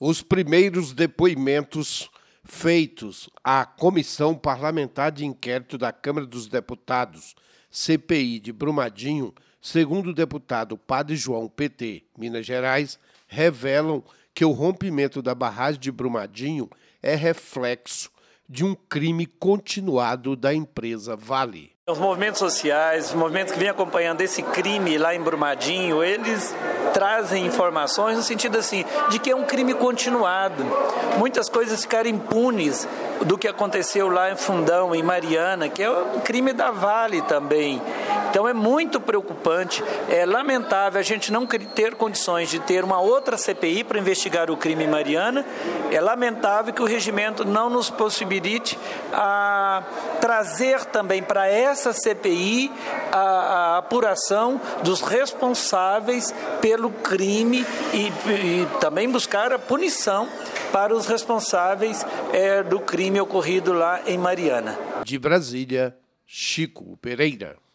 Os primeiros depoimentos feitos à Comissão Parlamentar de Inquérito da Câmara dos Deputados, CPI de Brumadinho, segundo o deputado Padre João, PT, Minas Gerais, revelam que o rompimento da barragem de Brumadinho é reflexo de um crime continuado da empresa Vale. Os movimentos sociais, os movimentos que vêm acompanhando esse crime lá em Brumadinho, eles trazem informações no sentido assim, de que é um crime continuado. Muitas coisas ficaram impunes do que aconteceu lá em Fundão, em Mariana, que é um crime da Vale também. Então é muito preocupante, é lamentável a gente não ter condições de ter uma outra CPI para investigar o crime em Mariana, é lamentável que o regimento não nos possibilite trazer também para essa CPI a apuração dos responsáveis pelo crime e também buscar a punição para os responsáveis do crime ocorrido lá em Mariana. De Brasília, Chico Pereira.